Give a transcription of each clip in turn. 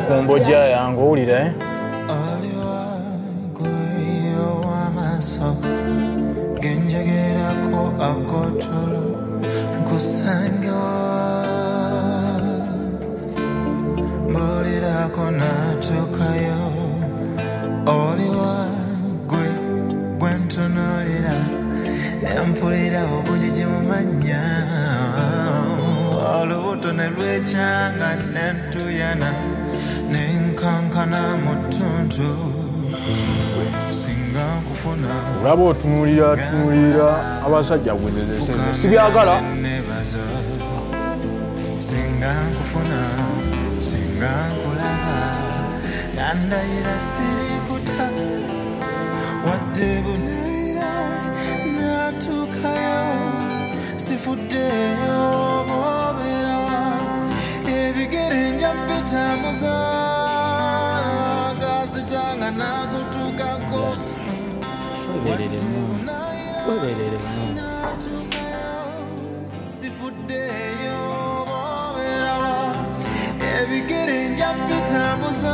ku mbojja yange owulira genjegerako akotolo nkusangewa mbolirako natukayo oliwa gwe ntunulira nempulira obujiji mu mannya olubuto ne lwekyanga nentuyana nenkankana mu ttuntu singa nkufuna olaba otunulira abasajja gwezezesene sibyagala singa nkufuna singa nkulaba nandayira sirikuta wadde bunaira natukayo sifuddeyo bw'obeerawa ebigere nja bitambuza gasitanga nakutukako sifuddeyo bw'obeerawa ebigere nja bitambuza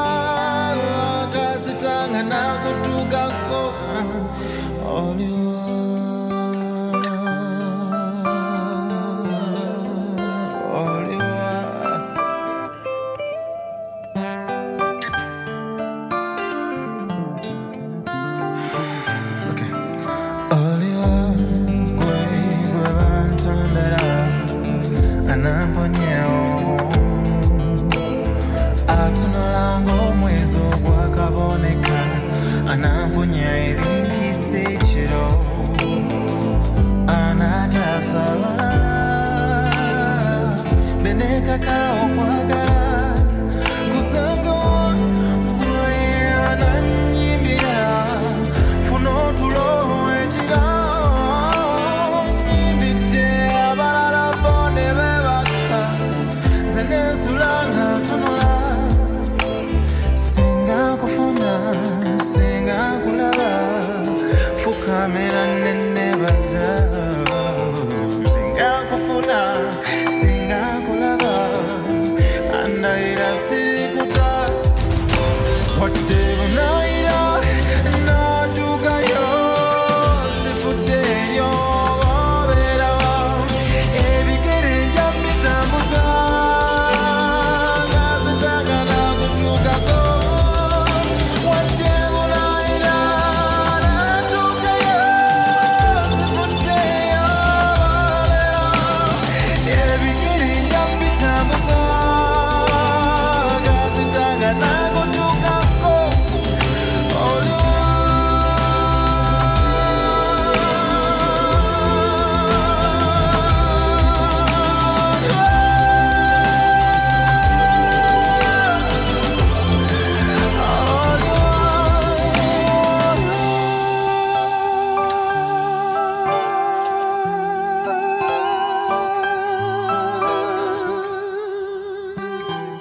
gasitanga nakutukako oliwa anamponya ebintisekiro anatasabala benekaka okwagala kusango kuyananyimbira funa otulo ekira nyimbidde abalala bone bebaka zenesulanga tunula singa kufuna singa kulaba fukamera nenebaza singa kufuna singa kulaba andayira sirikuta wadde bunaira natukayo sifuddeyo obeerawa ebigere nja bitambuza gazitanga nakutukako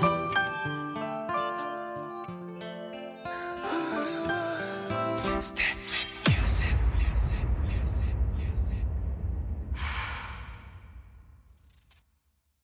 Stay.